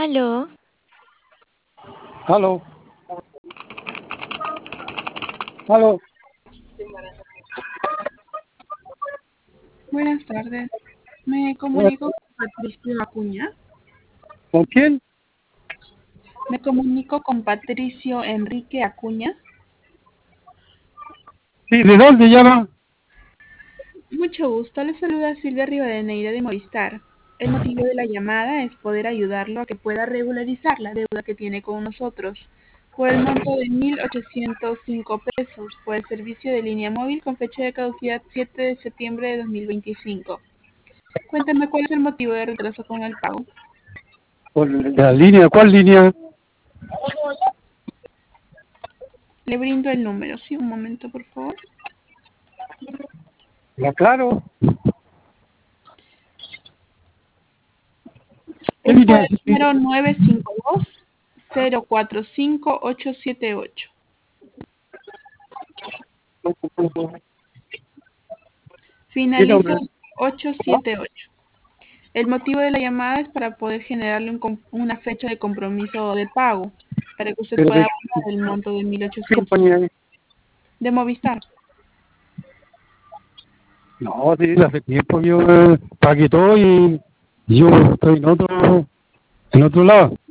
Aló, Aló, aló. Buenas tardes. Me comunico con Patricio Acuña. ¿Con quién? Me comunico con Patricio Enrique Acuña. Sí, ¿de dónde llama? Mucho gusto. Le saluda Silvia Rivadeneira de Movistar. El motivo de la llamada es poder ayudarlo a que pueda regularizar la deuda que tiene con nosotros por el monto de 1.805 pesos por el servicio de línea móvil con fecha de caducidad 7 de septiembre de 2025. Cuéntame cuál es el motivo de retraso con el pago. Por la línea, ¿cuál línea? Le brindo el número. Sí, un momento, por favor. La Claro. ¿Qué Es por línea? el número 952-045-878. ¿Qué Finaliza nombre? 878. El motivo de la llamada es para poder generarle una fecha de compromiso de pago para que usted ¿Pero pueda de abonar el monto de qué 1.800 compañía es? de Movistar. No, sí, hace tiempo yo pagué todo y yo estoy en otro lado.